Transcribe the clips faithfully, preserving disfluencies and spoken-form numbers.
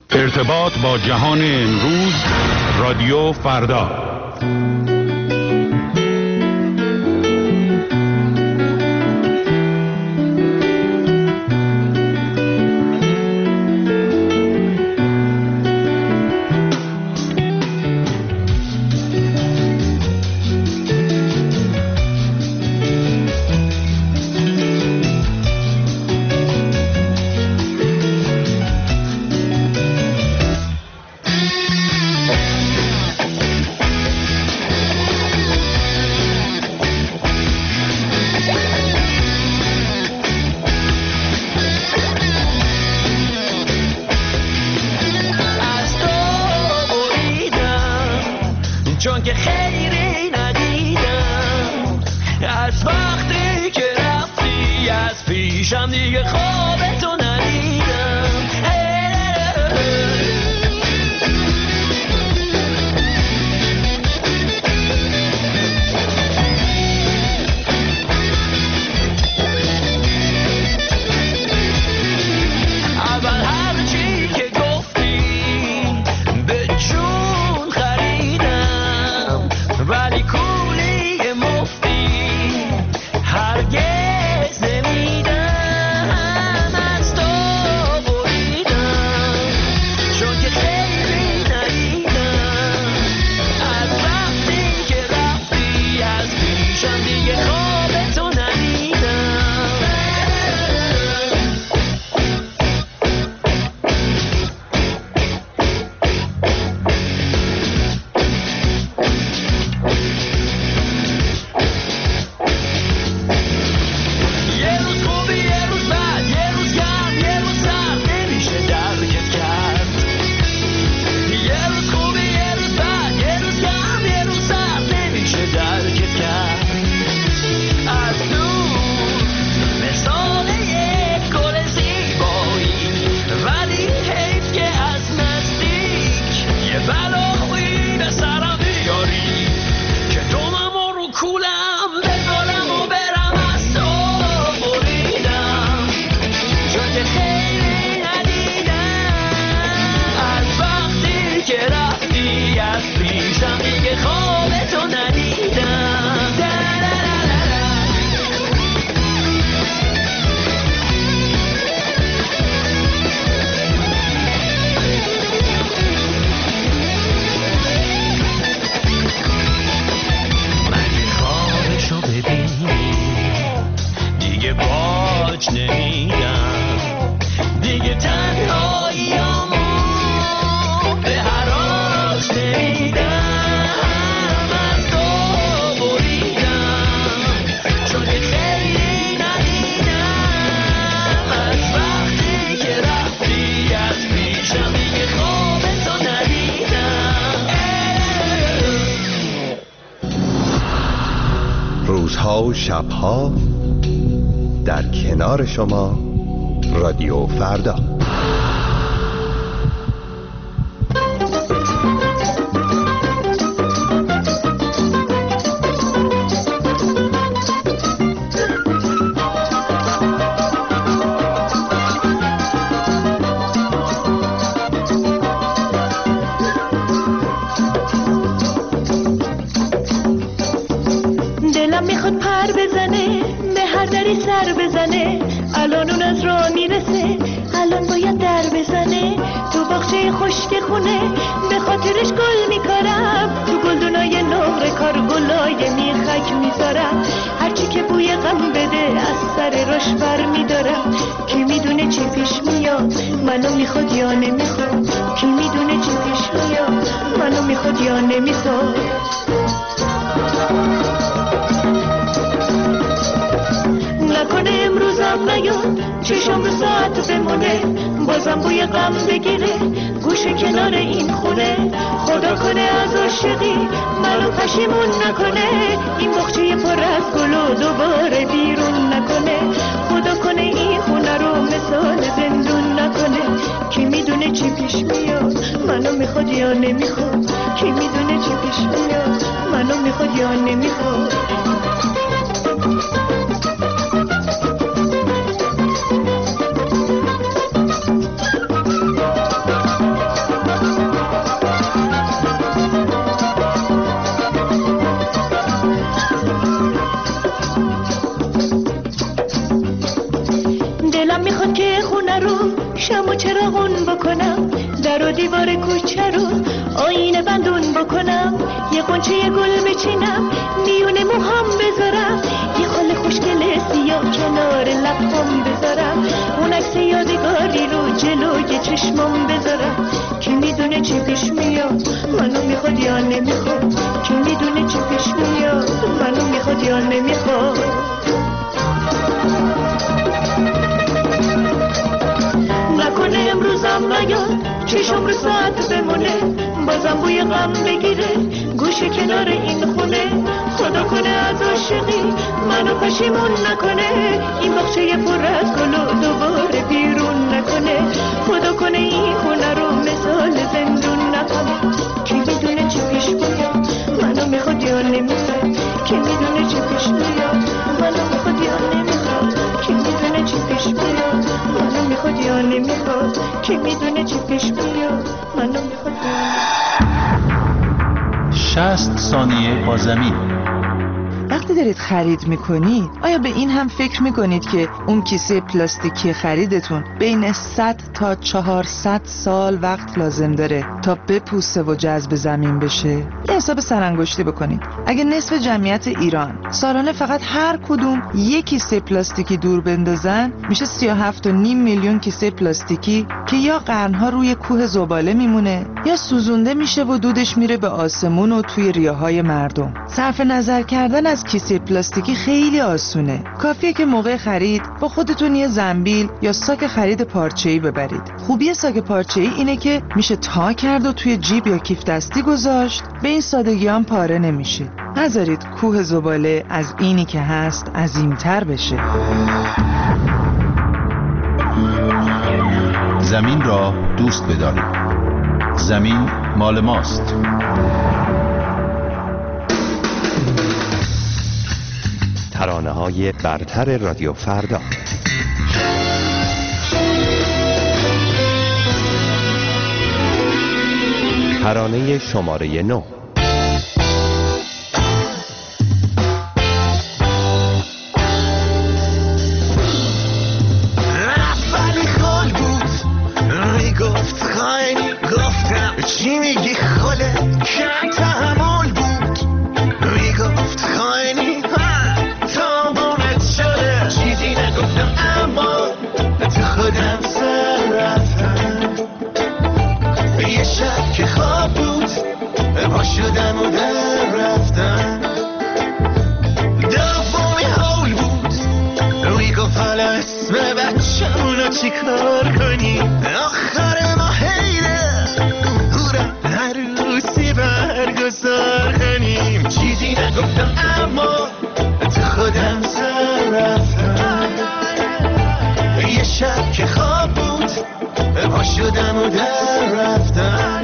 ارتباط با جهان امروز، رادیو فردا. روزها و شبها در کنار شما، رادیو فردا. به خاطرش گل میکارم، تو گلدونای نقره کار گلای میخک میذارم. هرچی که بوی غم بده از سر راش بر میدارم. کی میدونه چی پیش میاد، منو میخواد یا نمیخواد. کی میدونه چی پیش میاد، منو میخواد یا نمیخواد. نکنه امروزم نیاد، چشم رو ساعت بمونه، بازم بوی غم بگیره گوشه کنار این خونه. خدا کنه از عاشقی منو پشیمون نکنه، این بخچه پر از گل و دوباره بیرون نکنه. خدا کنه این خونه رو مثال زندون نکنه. کی میدونه چی پیش میاد، منو میخواد یا نمیخواد. کی میدونه چی پیش میاد، منو میخواد یا نمیخواد. شم و چراغون بکنم، در و دیوار کوچه رو آینه بندون بکنم، یه قنچه یه گل بچینم میونه موهام بذارم، یه خال خوشگل سیاه کنار لبام بذارم، اون عکس یادگاری رو جلوی چشمام بذارم. کی میدونه چی پیش میاد، منو میخواد یا نمیخواد، کی میدونه چی پیش میاد، منو میخواد یا نمیخواد. نکنه امروزم نیاد چشم رو ساعت بمونه، بازم بوی غم بگیره گوشه کنار این خونه. خدا کنه از عاشقی منو پشیمون نکنه، این باغچه پر از گل و دوباره بیرون نکنه. خدا کنه این خونه رو مثال زندون نکنه. کی میدونه چی پیش میاد، منو میخواد یا نمیخواد، کی میدونه چی پیش میاد، منو میخواد یا نمیخواد، کی میدونه چی پیش میاد، منو میخواد یا نمیخواد، کی میدونه چی پیش میاد، منو میخواد یا نمیخواد. شصت ثانیه با زمین. وقتی دارید خرید میکنید آیا به این هم فکر میکنید که اون کیسه پلاستیکی خریدتون بین صد تا چهارصد سال وقت لازم داره تا بپوسه و جذب زمین بشه؟ یه حساب سرانگشتی بکنید. اگه نصف جمعیت ایران سالانه فقط هر کدوم یک کیسه پلاستیکی دور بندازن، میشه سی و هفت و نیم میلیون کیسه پلاستیکی که یا قرنها روی کوه زباله میمونه یا سوزونده میشه و دودش میره به آسمون و توی ریه‌های مردم. صرف نظر کردن از کیسه پلاستیکی خیلی آسونه. کافیه که موقع خرید با خودتون یه زنبیل یا ساک خرید پارچه‌ای ببرید. خوبی ساک پارچه‌ای اینه که میشه تا کرد و توی جیب یا کیف دستی گذاشت، به این سادگی هم پاره نمیشه. نذارید کوه زباله از اینی که هست عظیم‌تر بشه. زمین را دوست بدارید. زمین مال ماست. ترانه‌های برتر رادیو فردا. ترانه شماره نو. رفتی خال بود میگفت خیلی گفتم چی میگی خاله کم تحمل بود میگفت خیلی تابونت شده چیزی نگفتم اما تو خودم سر رفتم یه شب که خواب بود با شدم و در رفتم دومی حول بود میگفت حالا اسم بچه‌مونو چی کار کنی آخر ما حیره هورم عروسی برگزار کنیم چیزی نگفتم اما تو خودم سر رفتم یه شب که خواب بود با شدم و در رفتم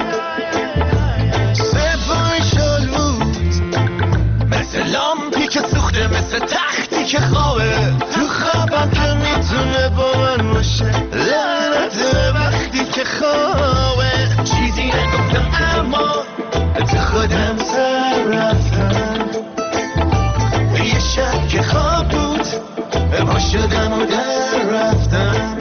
سومی شل بود مثل لامپی که سوخته مثل تختی که خوابه تو خوابم که میتونه با من باشه لعنت وقتی که خوابه چیزی نگفتم اما تو خودم سر رفتم یه شب که خواب بود با شدم و در رفتم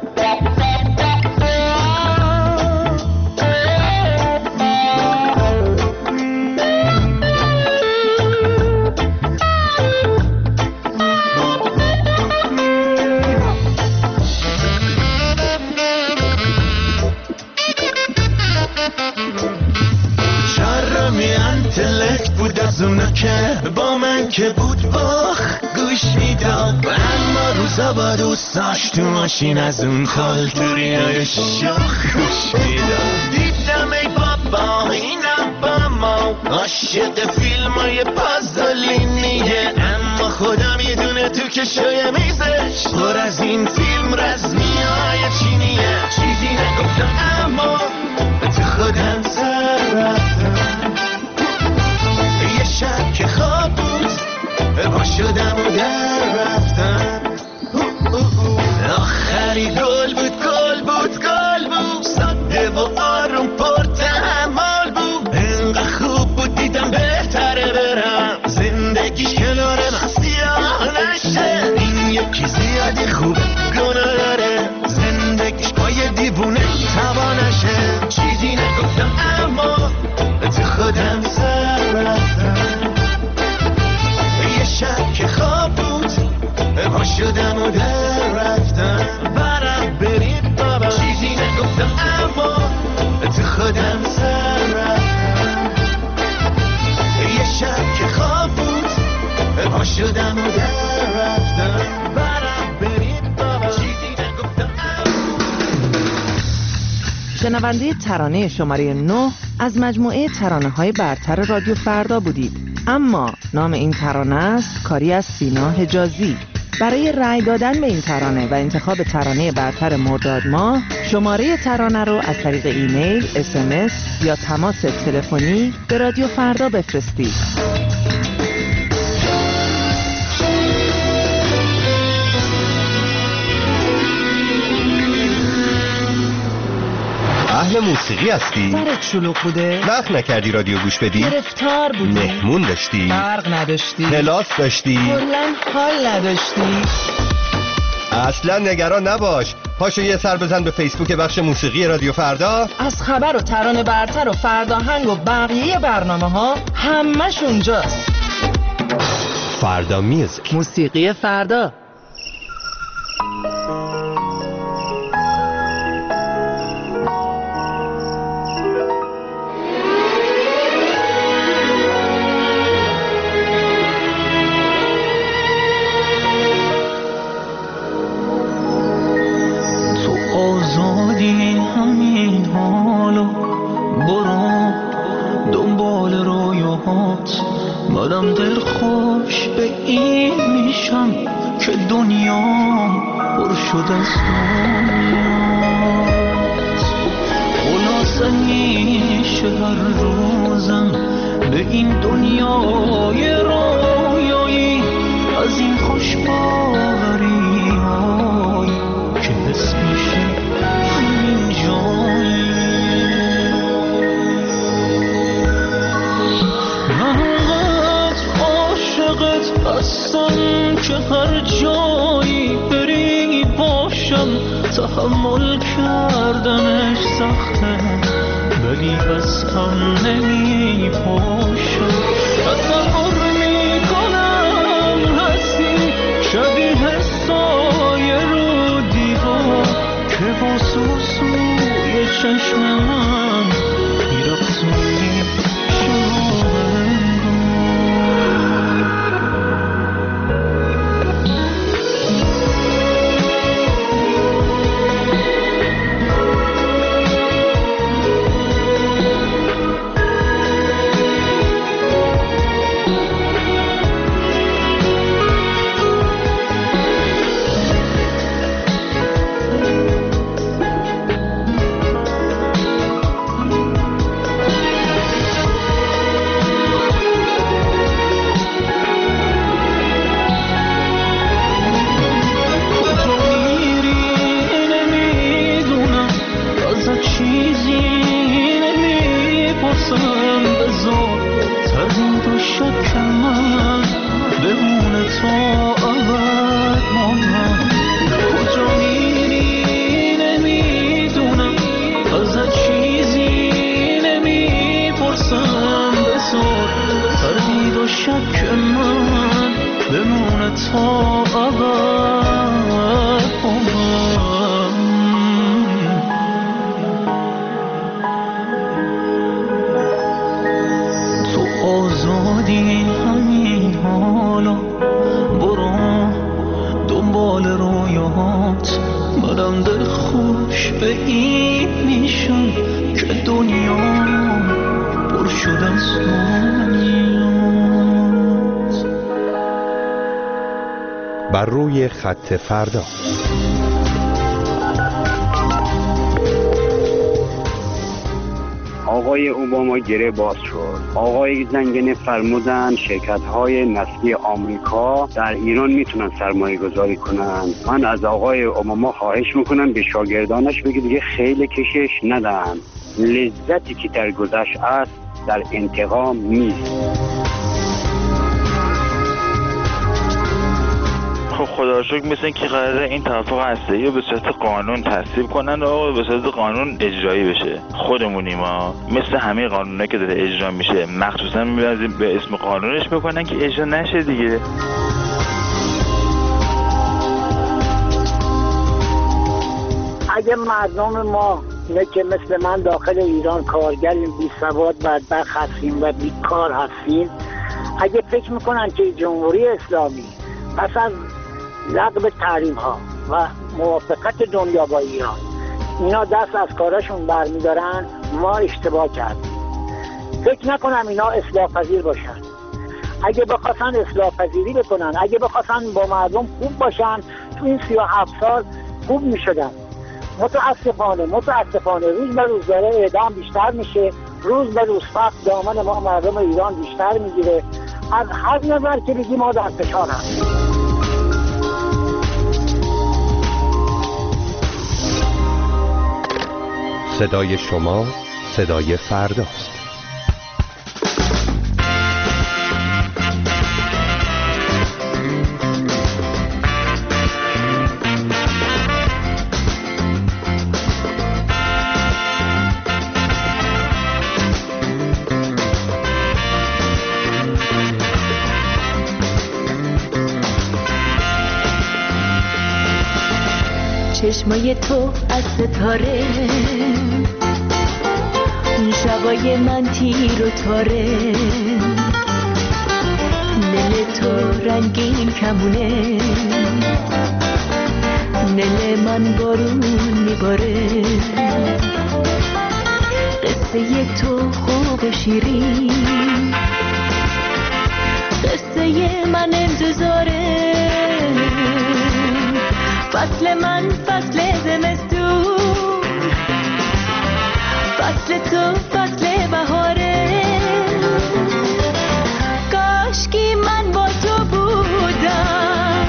که با من که بود باخ گوش میداد اما روزا با دوستاش تو ماشین از اون خالتوریای شاخ گوش میداد دیدم ای بابا اینم با ما عاشق فیلم های پازلینیه اما خدا میدونه تو کشای میزش پر از این فیلم رزمی های چینیه چیزی نگفتم اما تو خودم سر رفتم یه شب که خواب بود با شدم و در رفتم آخری گل بود گل بود گل بود ساده و آروم پر تحمل بود اینقدر خوب بود دیدم بهتره برم زندگیش کنار من سیاه نشه این یکی زیادی خوب گناه داره زندگیش باید شنونده ترانه شماره نه از مجموعه ترانه‌های برتر رادیو فردا بودید. اما نام این ترانه است کاری از سینا حجازی. برای رأی دادن به این ترانه و انتخاب ترانه برتر مرداد ماه، شماره ترانه رو از طریق ایمیل، اس ام اس یا تماس تلفنی به رادیو فردا بفرستید. اهل موسیقی هستی؟ سرت شلوغ بوده؟ وقت نکردی رادیو گوش بدی؟ گرفتار بودی؟ مهمون داشتی؟ برق نداشتی؟ کلاس داشتی؟ کلاً حال نداشتی؟ اصلا نگران نباش، پاشو یه سر بزن به فیسبوک بخش موسیقی رادیو فردا. از خبر و ترانه برتر و فرداهنگ و بقیه برنامه ها همش اونجاست. فردا میوزیک، موسیقی فردا. مادم دل خوش به این میشم که دنیا پر شد از دنیاست. خلاصه میشه هر روزم به این دنیای رویایی از این خوش باوری هایی که حس میشه همین جایی. هستم که هر جایی بری باشم، تحمل کردنش سخته ولی از هم نمی پاشم. تصور میکنم هستی شبیه سایه رو دیوار که با سوسوی چشم من میرقصونی شما. بر روی خط فردا. آقای اوباما گره باز شد. آقای زنگنه فرمودن شرکت‌های نفتی آمریکا در ایران میتونن سرمایه گذاری کنن. من از آقای اوباما خواهش میکنم به شاگردانش بگه دیگه خیلی کشش ندن. لذتی که در گذشت است در انتقام نیست. خب خدا رو شکر مثل اینکه قراره این توافق هسته‌ای رو به صورت قانون تصویب کنن و به صورت قانون اجرایی بشه. خودمونیم ما مثل همه قانونایی که داره اجرا میشه مخصوصا می‌بریم به اسم قانونش بکنن که اجرا نشه دیگه. اگه مردم ما اینه که مثل من داخل ایران کارگریم، بی سواد بدبخت هستیم و بیکار هستیم، اگه فکر میکنن که جمهوری اسلامی پس از لغو تحریم ها و موافقت دنیا با ایران اینا دست از کاراشون برمیدارن، ما اشتباه کردیم. فکر نکنم اینا اصلاح پذیر باشن. اگه بخواستن اصلاح پذیری بکنن، اگه بخواستن با مردم خوب باشن، تو این سی و هفت سال خوب میشدن. متاسفانه متاسفانه روز به روز داره اعدام بیشتر میشه، روز به روز فقط دامن ما مردم ایران بیشتر میگیره. از هر نظر که بگیم ما در فشار هستیم. صدای شما صدای فرداست. چشمای تو از ستاره، شبای من تیر و تاره، دل تو رنگین کمونه، دل من بارون میباره. قصه تو خوب و شیرین، قصه من انتظاره. فصل من فصل زمستون، فصل تو فصل بهاره. کاشکی من با تو بودم،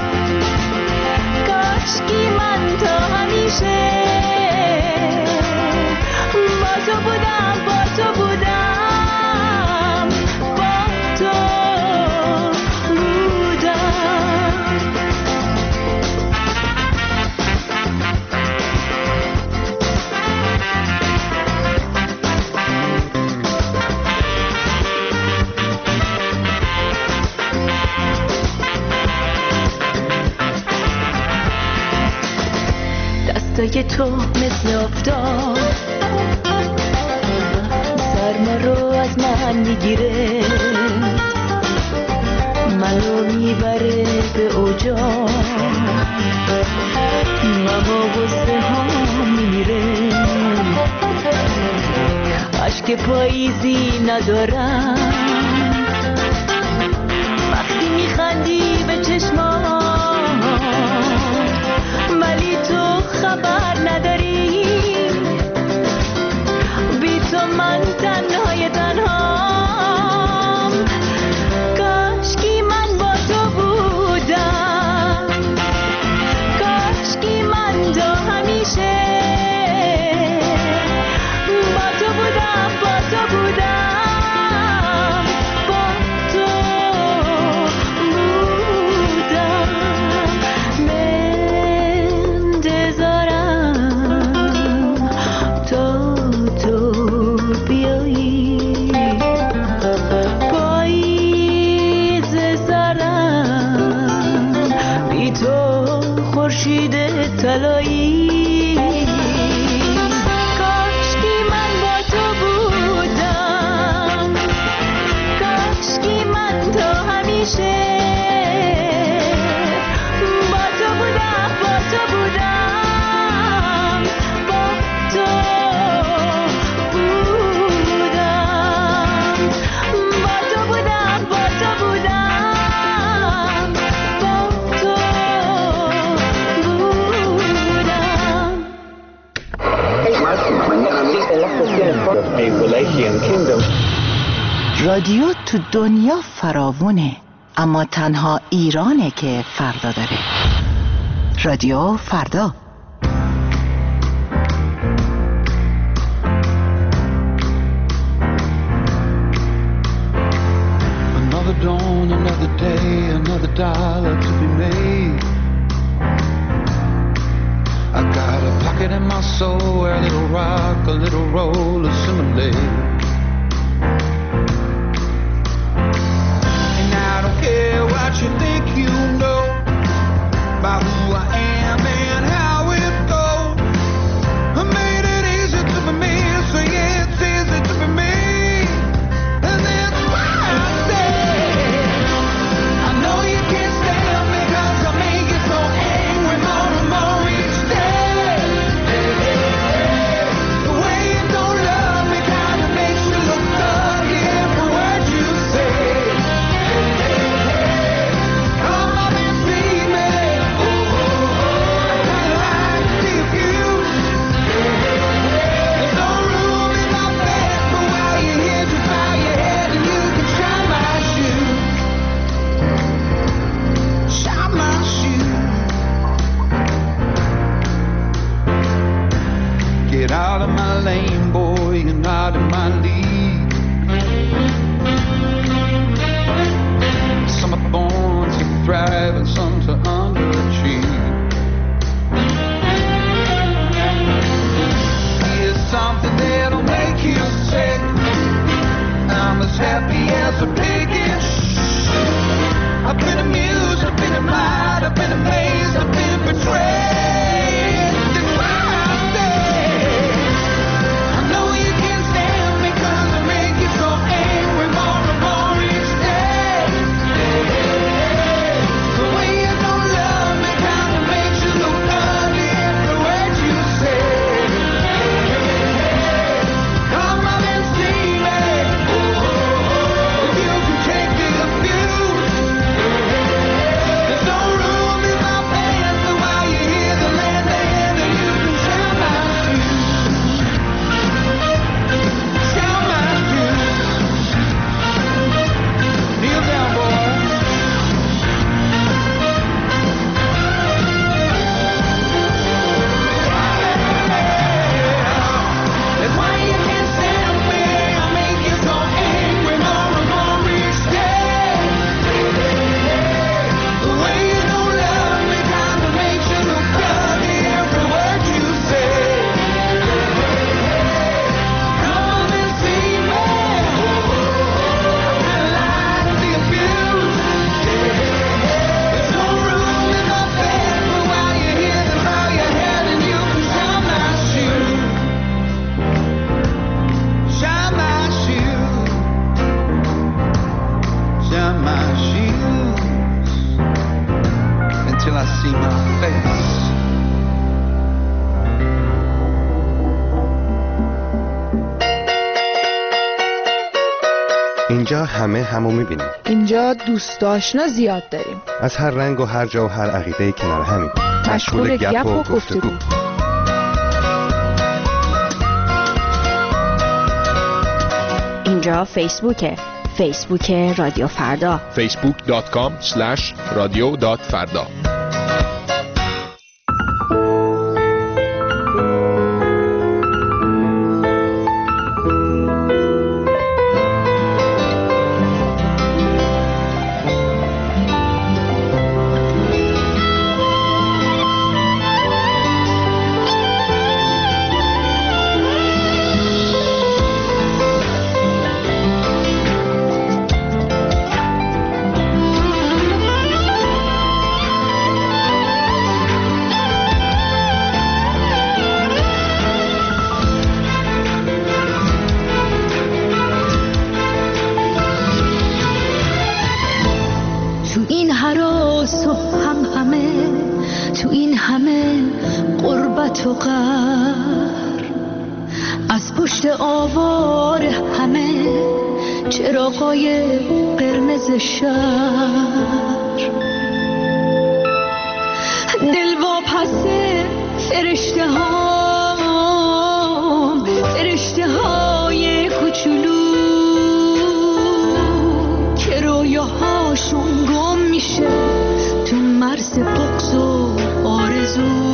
کاشکی من تا همیشه با تو بودم، با تو بودم، با تو بودم. دستای تو مثل آفتاب سرما رو از من میگیره، منو میبره به اوجا، مما غصه ها میمیره. عشق پاییزی ندارم وقتی میخندی به چشمام، ولی تو خبر نداری بی تو من تنهای تنهام. کاشکی من با تو بودم، کاشکی من تا همیشه با تو بودم، با تو بودم، با تو بودم. منتظرم تا تو بیایی، پاییز سرم بی تو خورشید طلایی. کاشکی من با تو بودم، کاشکی من تا همیشه با تو بودم، با تو بودم، با تو بودم، با تو بودم، با تو بودم، با تو بودم. رادیو تو دنیا فراوونه، اما تنها ایرانه که فردا داره. رادیو فردا. Another dawn, another day, another dollar to be made. I got a pocket in my soul where a little rock, a little roll assimilate. And I don't care what you think you know about who I am and how it goes. I made it easy to be me, so yeah, it's easy to be me. And that's why I say I know you can't stand me, 'cause I make you so angry more and more each day. Hey, hey, hey. out of my lane, boy, you're not in my league. Some are born to thrive and some to underachieve. Here's something that'll make you sick. I'm as happy as a pig in shit. I've been amused, I've been admired, I've been amazed, I've been betrayed. That's why I say I know you can't stand me 'cause I make you so angry more and more each day. The way you don't love me kinda makes you look ugly every word you say. Come on and see me. If you can take the abuse, there's no room in my pants for why you hear the land and you can shine my shoes. Shine my shoes. Kneel down, boy. That's why you can't stand me. I make you so angry more and more each day. The way you don't love me kinda makes you look ugly every word you say. Come and see me. I'm lied and the abuse. There's no room in my bed for why you hear the bow your head and you can shine my shoes. Shine my shoes. Shine my shoes. Until I see my face. اینجا همه همو میبینیم. اینجا دوست آشنا زیاد داریم. از هر رنگ و هر جا و هر عقیده کنار همین. مشغول گپ و گفتگو. اینجا فیسبوکه. فیسبوک رادیو فردا. فیسبوک دات کام اسلش رادیو دات فردا. تو قهر از پشت آوار همه چراغای قرمز شهر دل واپسه فرشته ها فرشته های کوچولو که رویاهاشون گم میشه تو مرز بغض و آرزو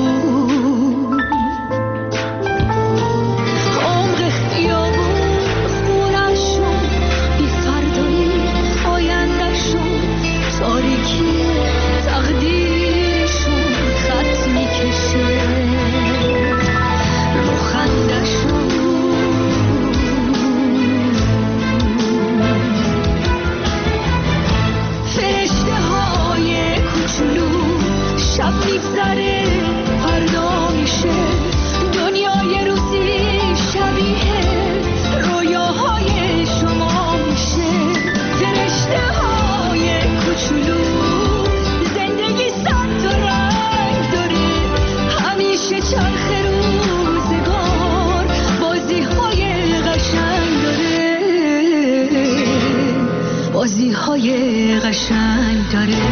بازی‌های قشنگ داره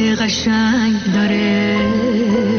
قشنگ داره